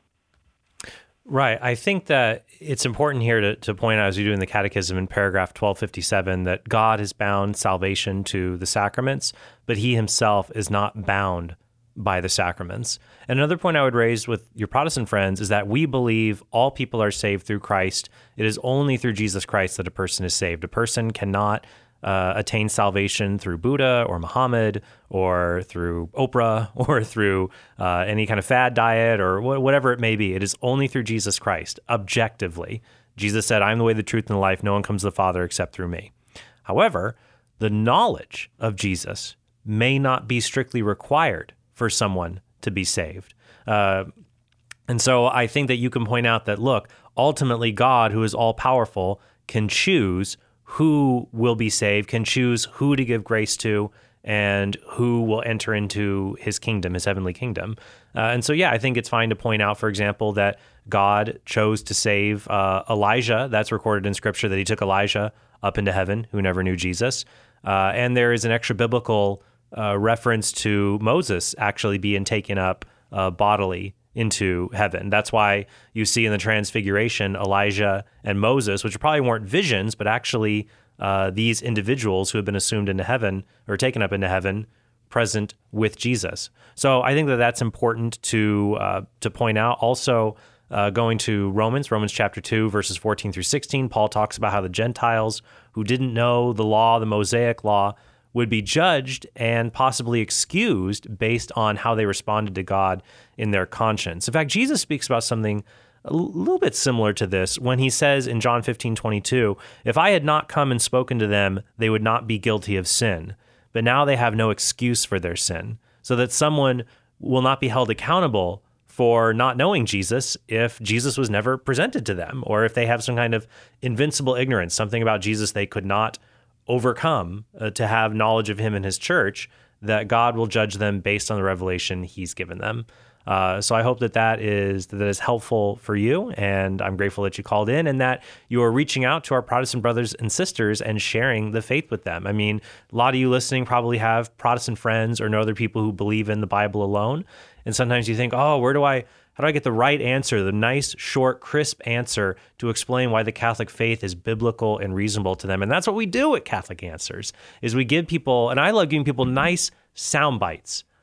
Right. I think that it's important here to, to point out, as you do in the Catechism in paragraph twelve fifty-seven, that God has bound salvation to the sacraments, but He Himself is not bound by the sacraments. And another point I would raise with your Protestant friends is that we believe all people are saved through Christ. It is only through Jesus Christ that a person is saved. A person cannot Uh, attain salvation through Buddha or Muhammad or through Oprah or through uh, any kind of fad diet or wh- whatever it may be. It is only through Jesus Christ, objectively. Jesus said, "I am the way, the truth, and the life. No one comes to the Father except through me." However, the knowledge of Jesus may not be strictly required for someone to be saved. Uh, and so I think that you can point out that, look, ultimately God, who is all-powerful, can choose who will be saved, can choose who to give grace to, and who will enter into His kingdom, His heavenly kingdom. Uh, and so, yeah, I think it's fine to point out, for example, that God chose to save uh, Elijah. That's recorded in Scripture, that He took Elijah up into heaven, who never knew Jesus. Uh, and there is an extra biblical uh, reference to Moses actually being taken up uh, bodily into heaven. That's why you see in the Transfiguration, Elijah and Moses, which probably weren't visions, but actually uh, these individuals who have been assumed into heaven or taken up into heaven, present with Jesus. So I think that that's important to uh, to point out. Also, uh, going to Romans, Romans chapter two, verses fourteen through sixteen, Paul talks about how the Gentiles who didn't know the law, the Mosaic law, would be judged and possibly excused based on how they responded to God in their conscience. In fact, Jesus speaks about something a little bit similar to this when He says in John fifteen twenty-two, "If I had not come and spoken to them, they would not be guilty of sin. But now they have no excuse for their sin." So that someone will not be held accountable for not knowing Jesus if Jesus was never presented to them, or if they have some kind of invincible ignorance, something about Jesus they could not overcome uh, to have knowledge of Him and His church, that God will judge them based on the revelation He's given them. Uh, so I hope that that is that is helpful for you, and I'm grateful that you called in and that you are reaching out to our Protestant brothers and sisters and sharing the faith with them. I mean, a lot of you listening probably have Protestant friends or know other people who believe in the Bible alone, and sometimes you think, oh, where do I How do I get the right answer, the nice, short, crisp answer to explain why the Catholic faith is biblical and reasonable to them? And that's what we do at Catholic Answers, is we give people, and I love giving people nice sound bites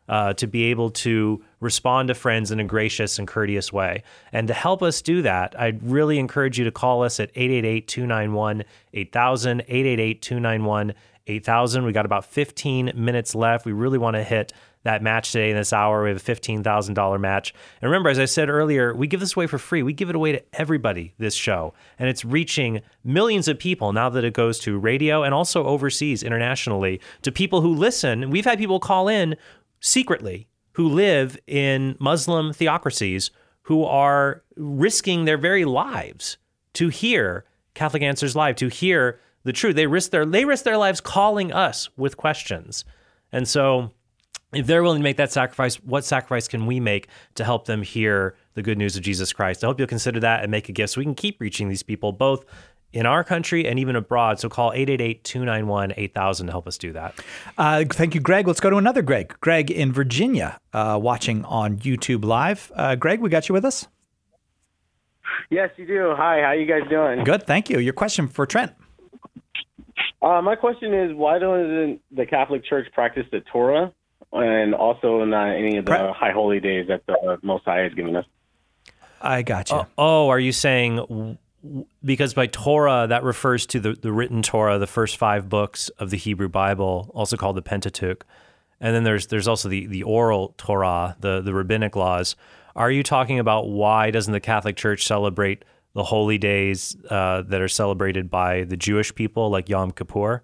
uh, to be able to respond to friends in a gracious and courteous way. And to help us do that, I'd really encourage you to call us at eight eight eight, two nine one, eight thousand, eight eight eight, two nine one, eight thousand. We got about fifteen minutes left. We really want to hit that match today in this hour. We have a fifteen thousand dollars match. And remember, as I said earlier, we give this away for free. We give it away to everybody, this show. And it's reaching millions of people now that it goes to radio and also overseas, internationally, to people who listen. We've had people call in secretly who live in Muslim theocracies who are risking their very lives to hear Catholic Answers Live, to hear the truth. They risk their, they risk their lives calling us with questions. And so if they're willing to make that sacrifice, what sacrifice can we make to help them hear the good news of Jesus Christ? I hope you'll consider that and make a gift so we can keep reaching these people both in our country and even abroad. So call eight eight eight, two nine one, eight thousand to help us do that. Uh, thank you, Greg. Let's go to another Greg. Greg in Virginia, uh, watching on YouTube Live. Uh, Greg, we got you with us? Yes, you do. Hi, how you guys doing? Good, thank you. Your question for Trent. Uh, my question is, why doesn't the Catholic Church practice the Torah and also not any of the Pre- high holy days that the Most High has given us? I got you. Oh, oh, are you saying because by Torah, that refers to the, the written Torah, the first five books of the Hebrew Bible, also called the Pentateuch. And then there's there's also the, the oral Torah, the, the rabbinic laws. Are you talking about why doesn't the Catholic Church celebrate the holy days uh, that are celebrated by the Jewish people, like Yom Kippur?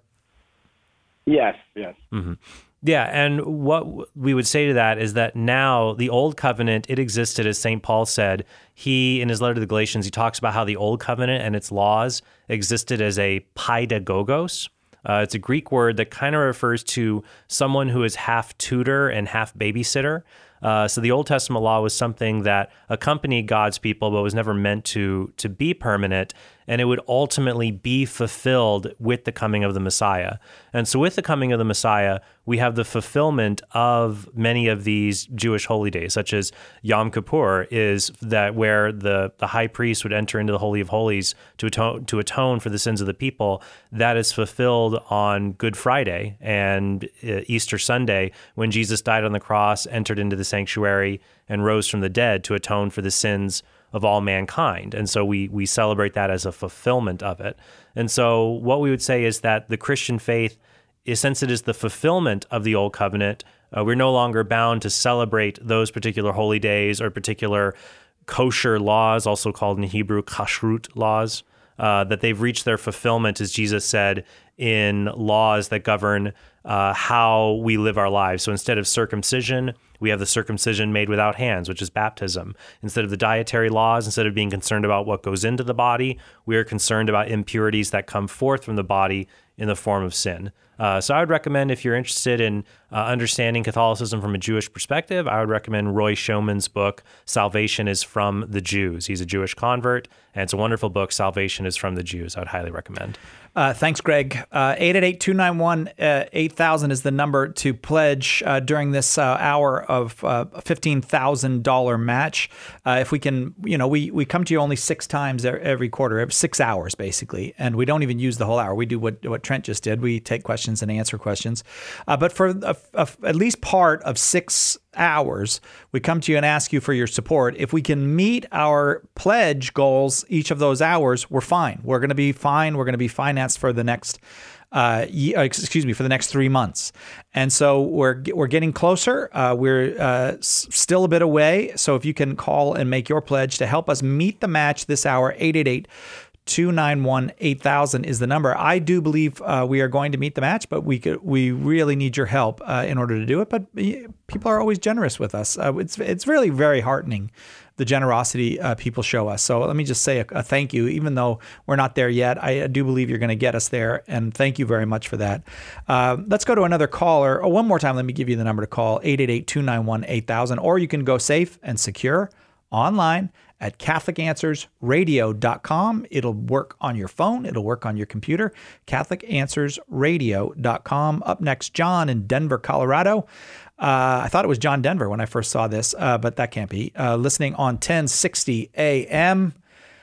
Yes, yes. Mm-hmm. Yeah, and what we would say to that is that now the Old Covenant, it existed, as Saint Paul said. He, in his letter to the Galatians, he talks about how the Old Covenant and its laws existed as a paidagogos. Uh, it's a Greek word that kind of refers to someone who is half tutor and half babysitter. Uh, so the Old Testament law was something that accompanied God's people, but was never meant to to be permanent, and it would ultimately be fulfilled with the coming of the Messiah. And so with the coming of the Messiah, we have the fulfillment of many of these Jewish holy days, such as Yom Kippur, is that where the, the high priest would enter into the Holy of Holies to atone, to atone for the sins of the people. That is fulfilled on Good Friday and Easter Sunday, when Jesus died on the cross, entered into the sanctuary, and rose from the dead to atone for the sins of all mankind. And so we we celebrate that as a fulfillment of it. And so what we would say is that the Christian faith, is, since it is the fulfillment of the Old Covenant, uh, we're no longer bound to celebrate those particular holy days or particular kosher laws, also called in Hebrew kashrut laws, uh, that they've reached their fulfillment, as Jesus said, in laws that govern uh, how we live our lives. So instead of circumcision, we have the circumcision made without hands, which is baptism. Instead of the dietary laws, instead of being concerned about what goes into the body, we are concerned about impurities that come forth from the body in the form of sin. Uh, so I would recommend, if you're interested in uh, understanding Catholicism from a Jewish perspective, I would recommend Roy Schoeman's book, Salvation is from the Jews. He's a Jewish convert, and it's a wonderful book, Salvation is from the Jews. I would highly recommend. Uh, thanks, Greg. Uh, eight eight eight, two nine one, eight thousand is the number to pledge uh, during this uh, hour of uh, a fifteen thousand dollars match. Uh, if we can, you know, we, we come to you only six times every quarter, six hours basically, and we don't even use the whole hour. We do what, what Trent just did. We take questions and answer questions. Uh, but for a, a, at least part of six hours, we come to you and ask you for your support. If we can meet our pledge goals each of those hours, we're fine. We're going to be fine. We're going to be financed for the next, uh, year, excuse me, for the next three months. And so we're we're getting closer. Uh, we're uh, s- still a bit away. So if you can call and make your pledge to help us meet the match this hour, eight eight eight, two nine one, eight thousand is the number. I do believe uh, we are going to meet the match, but we could, we really need your help uh, in order to do it. But people are always generous with us. Uh, it's it's really very heartening, the generosity uh, people show us. So let me just say a, a thank you, even though we're not there yet. I do believe you're going to get us there, and thank you very much for that. Uh, let's go to another caller. Oh, one more time, let me give you the number to call, eight eight eight, two nine one, eight thousand, or you can go safe and secure online at Catholic Answers Radio dot com. It'll work on your phone. It'll work on your computer. Catholic Answers Radio dot com. Up next, John in Denver, Colorado. Uh, I thought it was John Denver when I first saw this, uh, but that can't be. Uh, listening on ten sixty A M.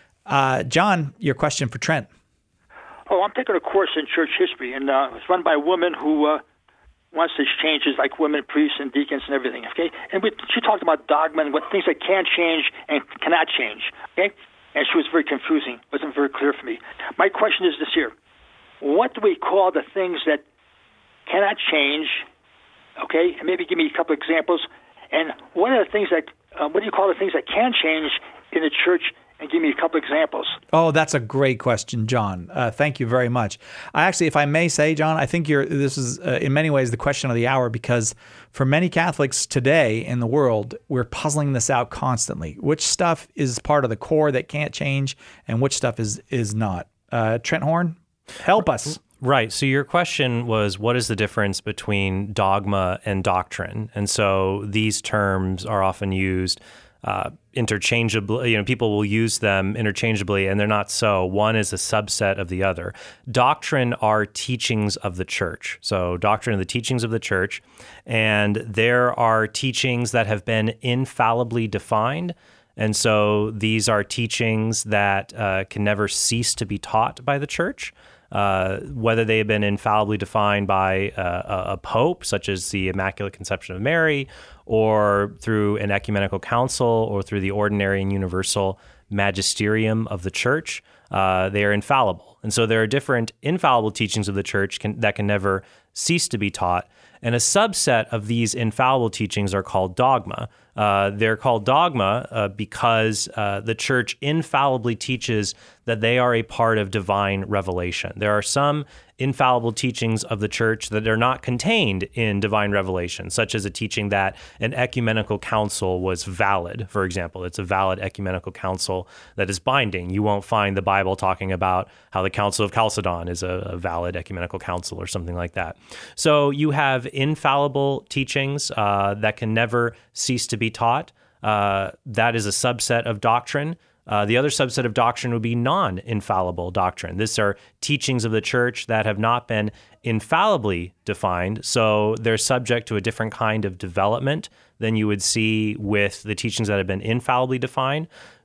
Uh, John, your question for Trent. Oh, I'm taking a course in church history, and uh, it's run by a woman who uh, wants to change is like women priests and deacons and everything, okay? And we, she talked about dogma and what things that can change and cannot change, okay? And she was very confusing. It wasn't very clear for me. My question is this here. What do we call the things that cannot change, okay? And maybe give me a couple examples. And what are the things that, uh, what do you call the things that can change in the church? And give me a couple examples. Oh, that's a great question, John. Uh, thank you very much. I actually, if I may say, John, I think you're. This is uh, in many ways the question of the hour, because for many Catholics today in the world, we're puzzling this out constantly. Which stuff is part of the core that can't change, and which stuff is is not? Uh, Trent Horn, help us. Right. So your question was, what is the difference between dogma and doctrine? And so these terms are often used Uh, interchangeably. You know, people will use them interchangeably, and they're not so. One is a subset of the other. Doctrine are teachings of the church. So doctrine are the teachings of the church, and there are teachings that have been infallibly defined. And so these are teachings that uh, can never cease to be taught by the church. Uh, whether they have been infallibly defined by uh, a pope, such as the Immaculate Conception of Mary, or through an ecumenical council, or through the ordinary and universal magisterium of the church, uh, they are infallible. And so there are different infallible teachings of the church can, that can never cease to be taught. And a subset of these infallible teachings are called dogma. Uh, they're called dogma uh, because uh, the church infallibly teaches that they are a part of divine revelation. There are some infallible teachings of the church that are not contained in divine revelation, such as a teaching that an ecumenical council was valid, for example. It's a valid ecumenical council that is binding. You won't find the Bible talking about how the Council of Chalcedon is a, a valid ecumenical council or something like that. So you have infallible teachings uh, that can never cease to be taught. Uh, that is a subset of doctrine. Uh, the other subset of doctrine would be non-infallible doctrine. These are teachings of the church that have not been infallibly defined, so they're subject to a different kind of development than you would see with the teachings that have been infallibly defined.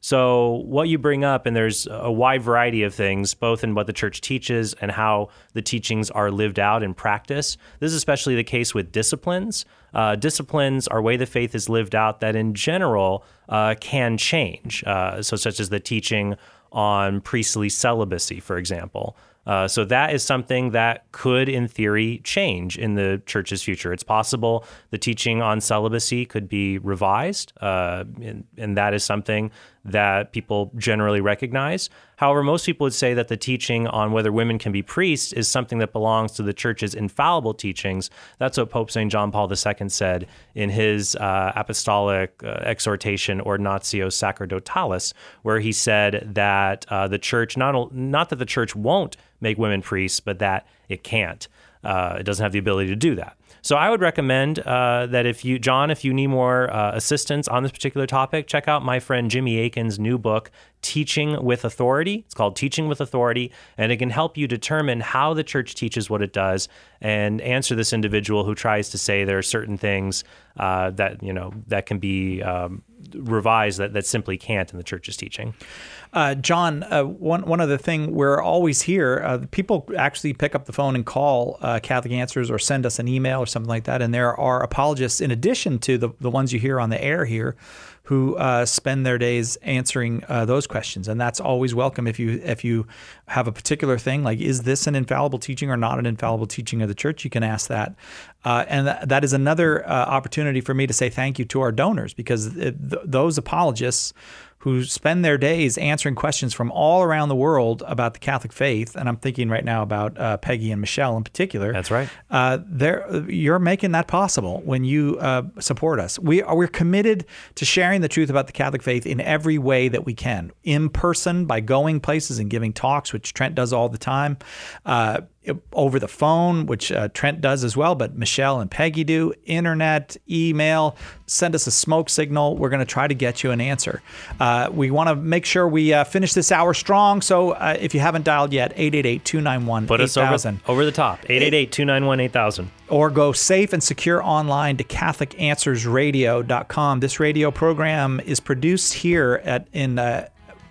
So what you bring up, and there's a wide variety of things, both in what the church teaches and how the teachings are lived out in practice. This is especially the case with disciplines. Uh, disciplines are way the faith is lived out that in general uh, can change. Uh, so such as the teaching on priestly celibacy, for example. Uh, so that is something that could, in theory, change in the church's future. It's possible the teaching on celibacy could be revised, uh, and, and that is something that people generally recognize. However, most people would say that the teaching on whether women can be priests is something that belongs to the church's infallible teachings. That's what Pope Saint John Paul the Second said in his uh, apostolic uh, exhortation Ordinatio Sacerdotalis, where he said that uh, the church, not, not that the church won't make women priests, but that it can't. Uh, it doesn't have the ability to do that. So I would recommend uh, that if you, John, if you need more uh, assistance on this particular topic, check out my friend Jimmy Akin's new book, Teaching with Authority. It's called Teaching with Authority, and it can help you determine how the church teaches what it does and answer this individual who tries to say there are certain things uh, that, you know, that can be um, revised that, that simply can't in the church's teaching. Uh, John, uh, one one other thing, we're always here. Uh, people actually pick up the phone and call uh, Catholic Answers or send us an email or something like that. And there are apologists, in addition to the, the ones you hear on the air here, who uh, spend their days answering uh, those questions. And that's always welcome if you if you have a particular thing, like is this an infallible teaching or not an infallible teaching of the church, you can ask that. Uh, and th- that is another uh, opportunity for me to say thank you to our donors, because it, th- those apologists who spend their days answering questions from all around the world about the Catholic faith, and I'm thinking right now about uh, Peggy and Michelle in particular. That's right. Uh, you're making that possible when you uh, support us. We are, we're committed to sharing the truth about the Catholic faith in every way that we can. In person, by going places and giving talks, which Trent does all the time. Uh, over the phone, which uh, Trent does as well, but Michelle and Peggy do. Internet, email, send us a smoke signal. We're going to try to get you an answer. Uh, we want to make sure we uh, finish this hour strong. So uh, if you haven't dialed yet, eight eight eight, two nine one, eight thousand. Put us over, over the top, eight eight eight, two nine one, eight thousand. Or go safe and secure online to Catholic Answers Radio dot com. This radio program is produced here at in uh,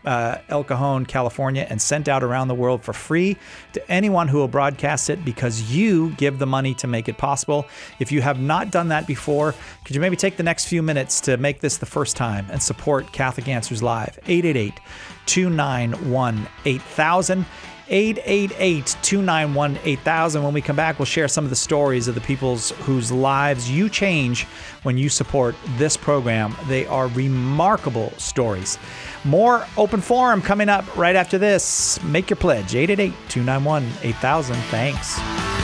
uh, El Cajon, California, and sent out around the world for free to anyone who will broadcast it because you give the money to make it possible. If you have not done that before, could you maybe take the next few minutes to make this the first time and support Catholic Answers Live? eight eight eight, two nine one, eight thousand. eight eight eight, two nine one, eight thousand. When we come back, we'll share some of the stories of the people's whose lives you change when you support this program. They are remarkable stories. More Open Forum coming up right after this. Make your pledge, eight eight eight, two nine one, eight thousand. Thanks.